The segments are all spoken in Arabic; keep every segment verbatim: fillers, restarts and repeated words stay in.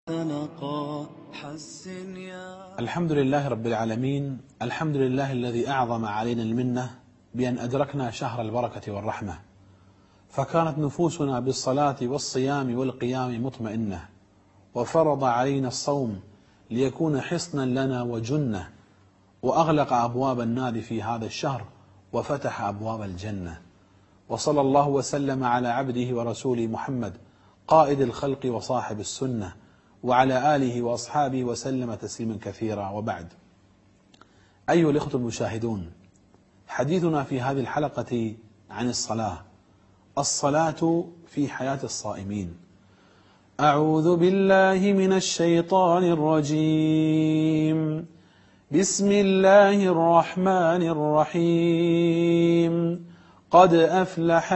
الحمد لله رب العالمين. الحمد لله الذي أعظم علينا المنة بأن أدركنا شهر البركة والرحمة، فكانت نفوسنا بالصلاة والصيام والقيام مطمئنة، وفرض علينا الصوم ليكون حصنا لنا وجنة، وأغلق أبواب النار في هذا الشهر وفتح أبواب الجنة. وصلى الله وسلم على عبده ورسوله محمد قائد الخلق وصاحب السنة، وعلى آله وأصحابه وسلم تسليما كثيرا، وبعد. أيها الإخوة المشاهدون، حديثنا في هذه الحلقة عن الصلاة. الصلاة في حياة الصائمين. أعوذ بالله من الشيطان الرجيم. بسم الله الرحمن الرحيم. قد أفلح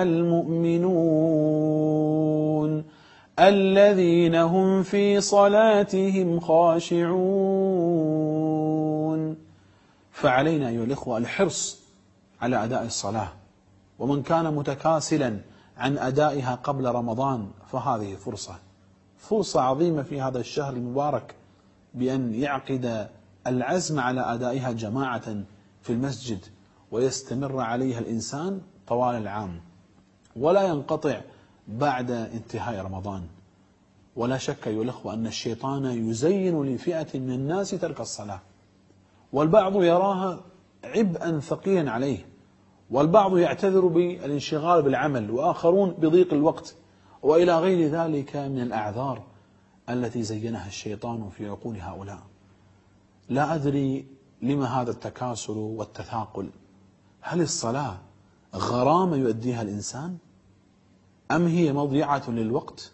المؤمنون الذين هم في صلاتهم خاشعون. فعلينا أيها الإخوة الحرص على أداء الصلاة، ومن كان متكاسلا عن أدائها قبل رمضان فهذه فرصة فرصة عظيمة في هذا الشهر المبارك بأن يعقد العزم على أدائها جماعة في المسجد، ويستمر عليها الإنسان طوال العام ولا ينقطع بعد انتهاء رمضان. ولا شك أيها الأخوة أن الشيطان يزين لفئة من الناس ترك الصلاة، والبعض يراها عبئا ثقيلا عليه، والبعض يعتذر بالانشغال بالعمل، وآخرون بضيق الوقت، وإلى غير ذلك من الأعذار التي زينها الشيطان في عقول هؤلاء. لا أدري لما هذا التكاسل والتثاقل. هل الصلاة غرامة يؤديها الإنسان، أم هي مضيعة للوقت؟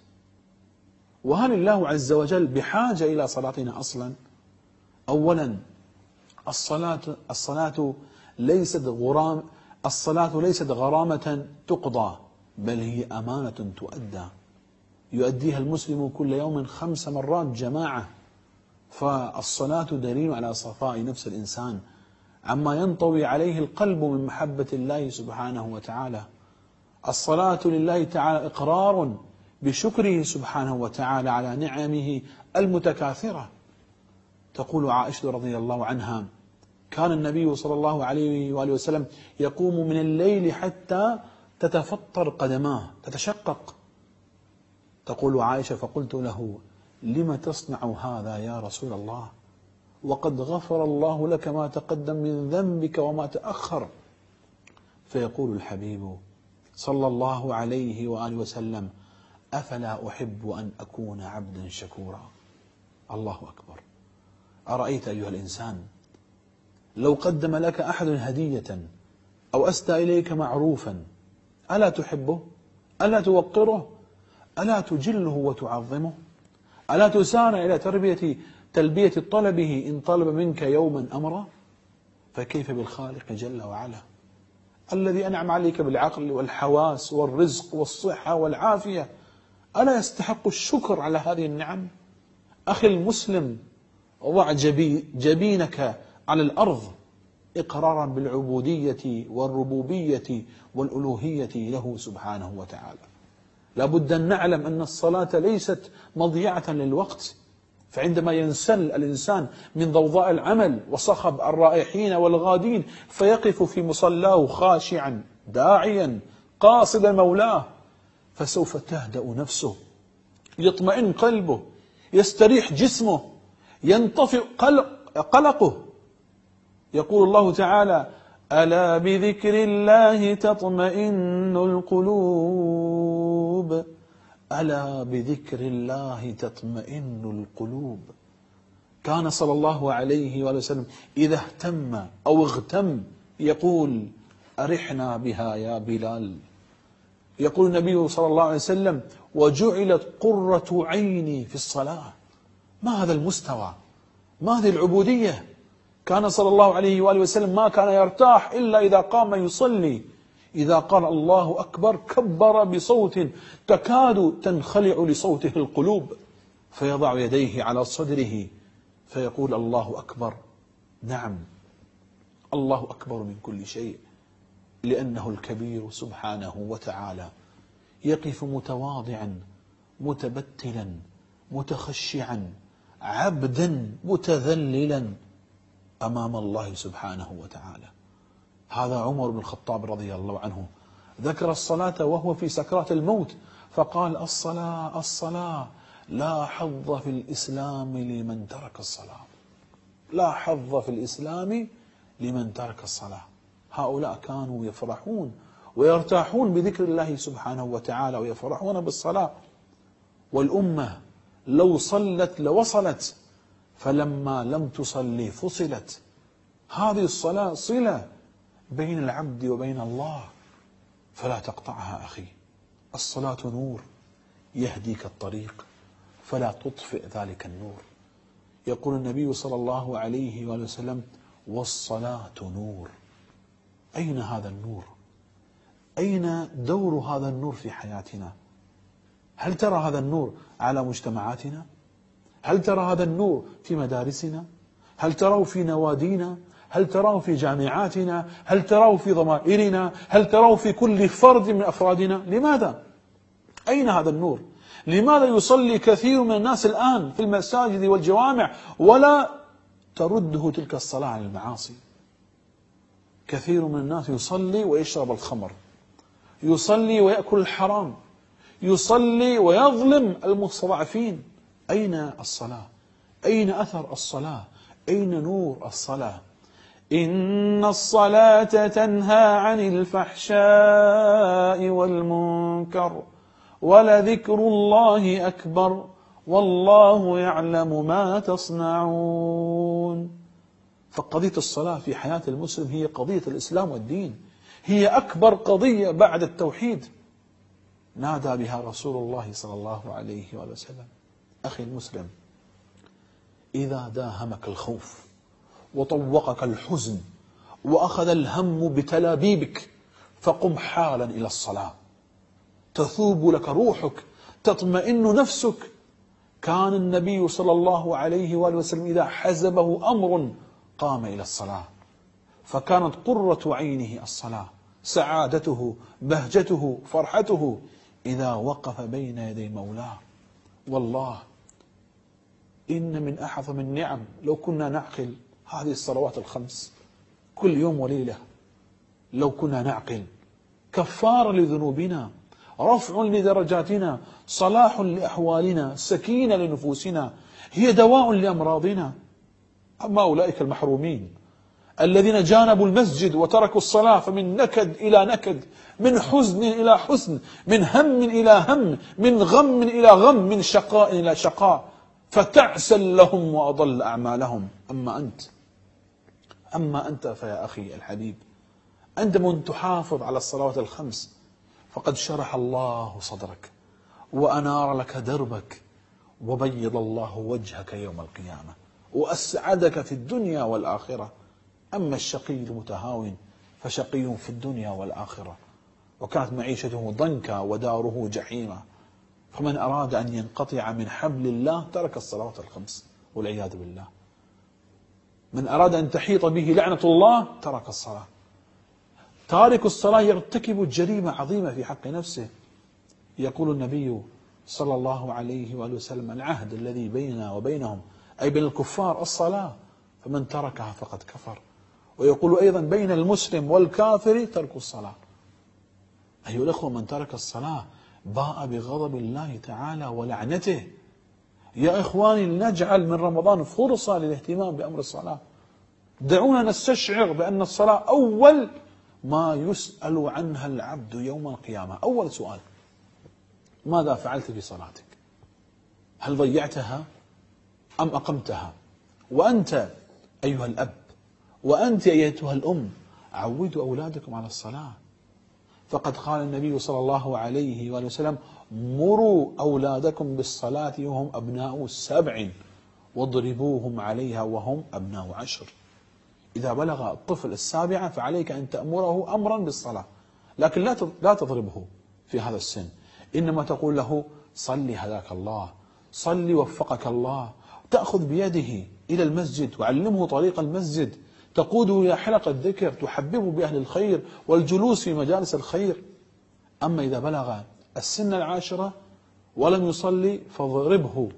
وهل الله عز وجل بحاجة إلى صلاتنا أصلا؟ أولا، الصلاة الصلاة ليست غرام الصلاة ليست غرامة تقضى، بل هي أمانة تؤدى. يؤديها المسلم كل يوم خمس مرات جماعة. فالصلاة دليل على صفاء نفس الإنسان عما ينطوي عليه القلب من محبة الله سبحانه وتعالى. الصلاة لله تعالى إقرار بشكره سبحانه وتعالى على نعمه المتكاثرة. تقول عائشة رضي الله عنها: كان النبي صلى الله عليه وآله وسلم يقوم من الليل حتى تتفطر قدماه، تتشقق. تقول عائشة: فقلت له: لم تصنع هذا يا رسول الله، وقد غفر الله لك ما تقدم من ذنبك وما تأخر؟ فيقول الحبيب صلى الله عليه وآله وسلم: أفلا أحب أن أكون عبدا شكورا. الله أكبر. أرأيت أيها الإنسان لو قدم لك أحد هدية أو أسدى إليك معروفا، ألا تحبه؟ ألا توقره؟ ألا تجله وتعظمه؟ ألا تسارع إلى تربية تلبية طلبه إن طلب منك يوما أمرا؟ فكيف بالخالق جل وعلا الذي أنعم عليك بالعقل والحواس والرزق والصحة والعافية؟ ألا يستحق الشكر على هذه النعم؟ أخي المسلم، ضع جبينك على الأرض إقرارا بالعبودية والربوبية والألوهية له سبحانه وتعالى. لابد أن نعلم أن الصلاة ليست مضيعة للوقت، فعندما ينسل الإنسان من ضوضاء العمل وصخب الرائحين والغادين فيقف في مصلاه خاشعا داعيا قاصدا مولاه، فسوف تهدأ نفسه، يطمئن قلبه، يستريح جسمه، ينطفئ قلقه. يقول الله تعالى: ألا بذكر الله تطمئن القلوب. ألا بذكر الله تطمئن القلوب. كان صلى الله عليه وآله وسلم إذا اهتم أو اغتم يقول: أرحنا بها يا بلال. يقول النبي صلى الله عليه وسلم: وجعلت قرة عيني في الصلاة. ما هذا المستوى؟ ما هذه العبودية؟ كان صلى الله عليه وآله وسلم ما كان يرتاح إلا إذا قام يصلي. إذا قال الله أكبر كبر بصوت تكاد تنخلع لصوته القلوب، فيضع يديه على صدره فيقول: الله أكبر. نعم، الله أكبر من كل شيء، لأنه الكبير سبحانه وتعالى. يقف متواضعا متبتلا متخشعا عبدا متذللا أمام الله سبحانه وتعالى. هذا عمر بن الخطاب رضي الله عنه ذكر الصلاة وهو في سكرات الموت فقال: الصلاة الصلاة لا حظ في الإسلام لمن ترك الصلاة. لا حظ في الإسلام لمن ترك الصلاة. هؤلاء كانوا يفرحون ويرتاحون بذكر الله سبحانه وتعالى ويفرحون بالصلاة. والأمة لو صلت لوصلت، فلما لم تصلي فصلت. هذه الصلاة صلة بين العبد وبين الله، فلا تقطعها أخي. الصلاة نور يهديك الطريق، فلا تطفئ ذلك النور. يقول النبي صلى الله عليه وآله وسلم: والصلاة نور. أين هذا النور؟ أين دور هذا النور في حياتنا؟ هل ترى هذا النور على مجتمعاتنا؟ هل ترى هذا النور في مدارسنا؟ هل تراه في نوادينا؟ هل تراه في جامعاتنا؟ هل تراه في ضمائرنا؟ هل تراه في كل فرد من أفرادنا؟ لماذا؟ أين هذا النور؟ لماذا يصلي كثير من الناس الآن في المساجد والجوامع ولا ترده تلك الصلاة عن المعاصي؟ كثير من الناس يصلي ويشرب الخمر، يصلي ويأكل الحرام، يصلي ويظلم المستضعفين. أين الصلاة؟ أين أثر الصلاة؟ أين نور الصلاة؟ إن الصلاة تنهى عن الفحشاء والمنكر ولذكر الله أكبر والله يعلم ما تصنعون. فقضية الصلاة في حياة المسلم هي قضية الإسلام والدين، هي أكبر قضية بعد التوحيد. نادى بها رسول الله صلى الله عليه وآله وسلم: أخي المسلم، إذا داهمك الخوف وطوقك الحزن وأخذ الهم بتلابيبك فقم حالا إلى الصلاة، تثوب لك روحك، تطمئن نفسك. كان النبي صلى الله عليه وآله وسلم إذا حزبه أمر قام إلى الصلاة، فكانت قرة عينه الصلاة، سعادته، بهجته، فرحته إذا وقف بين يدي مولاه. والله إن من أعظم النعم لو كنا نعقل هذه الصلوات الخمس كل يوم وليلة، لو كنا نعقل، كفار لذنوبنا، رفع لدرجاتنا، صلاح لأحوالنا، سكينة لنفوسنا، هي دواء لأمراضنا. أما أولئك المحرومين الذين جانبوا المسجد وتركوا الصلاة، فمن نكد إلى نكد، من حزن إلى حزن، من هم إلى هم، من غم إلى غم، من شقاء إلى شقاء، فتعسا لهم وأضل أعمالهم. أما أنت أما أنت فيا أخي الحبيب، عندما تحافظ على الصلوات الخمس فقد شرح الله صدرك وأنار لك دربك وبيض الله وجهك يوم القيامة وأسعدك في الدنيا والآخرة. أما الشقي المتهاون فشقي في الدنيا والآخرة، وكانت معيشته ضنكا وداره جحيما. فمن أراد أن ينقطع من حبل الله ترك الصلوات الخمس والعياذ بالله. من أراد أن تحيط به لعنة الله ترك الصلاة. تارك الصلاة يرتكب جريمة عظيمة في حق نفسه. يقول النبي صلى الله عليه وآله وسلم: العهد الذي بيننا وبينهم أي بين الكفار الصلاة، فمن تركها فقد كفر. ويقول أيضا: بين المسلم والكافر ترك الصلاة. أيها الأخوة، من ترك الصلاة باء بغضب الله تعالى ولعنته. يا إخواني، لنجعل من رمضان فرصة للاهتمام بأمر الصلاة. دعونا نستشعر بأن الصلاة أول ما يسأل عنها العبد يوم القيامة. أول سؤال: ماذا فعلت في صلاتك؟ هل ضيعتها أم أقمتها؟ وأنت أيها الأب وأنت أيتها الأم، عودوا أولادكم على الصلاة. فقد قال النبي صلى الله عليه وآله وسلم: مروا أولادكم بالصلاة وهم أبناء سبع واضربوهم عليها وهم أبناء عشر. إذا بلغ الطفل السابعة فعليك أن تأمره أمرا بالصلاة، لكن لا لا تضربه في هذا السن، إنما تقول له: صلي هداك الله، صلي وفقك الله. تأخذ بيده إلى المسجد وعلمه طريق المسجد، تقوده إلى حلقة الذكر، تحببه بأهل الخير والجلوس في مجالس الخير. أما إذا بلغ السن العاشرة ولم يصلي فاضربه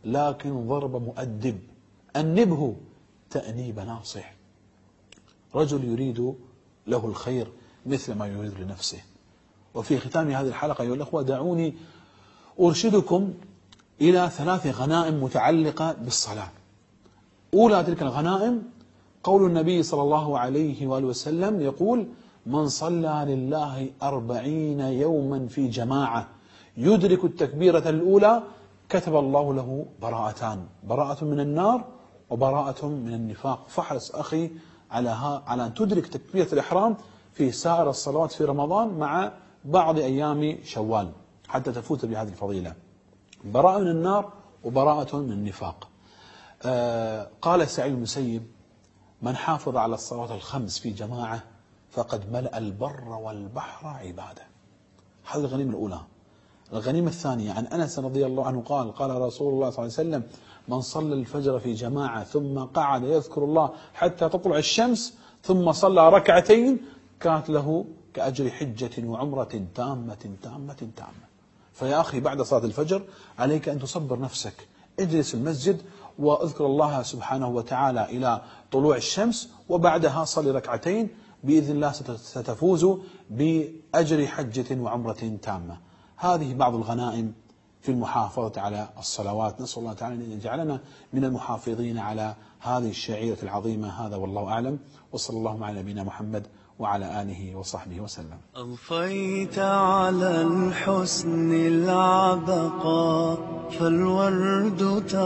لكن ضرب مؤدب، أنبه تأنيب ناصح. رجل يريد له الخير مثل ما يريد لنفسه. وفي ختام هذه الحلقة أيها الأخوة دعوني أرشدكم إلى ثلاث غنائم متعلقة بالصلاة. أولى تلك الغنائم قول النبي صلى الله عليه وآله وسلم يقول: من صلى لله أربعين يوما في جماعة يدرك التكبيرة الأولى كتب الله له براءتان، براءة من النار وبراءة من النفاق. فاحرص أخي على ها على أن تدرك تكبيرة الإحرام في سائر الصلوات في رمضان مع بعض أيام شوال حتى تفوت بهذه الفضيلة. براءة من النار وبراءة من النفاق. آه قال سعيد بن المسيب: من حافظ على الصلوات الخمس في جماعة فقد ملأ البر والبحر عبادة. هذه الغنيمة الأولى. الغنيمة الثانية عن أنس رضي الله عنه قال: قال رسول الله صلى الله عليه وسلم: من صلى الفجر في جماعة ثم قعد يذكر الله حتى تطلع الشمس ثم صلى ركعتين كانت له كأجر حجة وعمرة تامة تامة تامة. فيا أخي بعد صلاة الفجر عليك أن تصبر نفسك، اجلس في المسجد واذكر الله سبحانه وتعالى إلى طلوع الشمس، وبعدها صلي ركعتين، بإذن الله ستفوز بأجر حجة وعمرة تامة. هذه بعض الغنائم في المحافظة على الصلوات. نسأل الله تعالى أن يجعلنا من المحافظين على هذه الشعيرة العظيمة. هذا والله أعلم، وصلى الله على نبينا محمد وعلى آله وصحبه وسلم. أضفيت على الحسن العبقى فالورد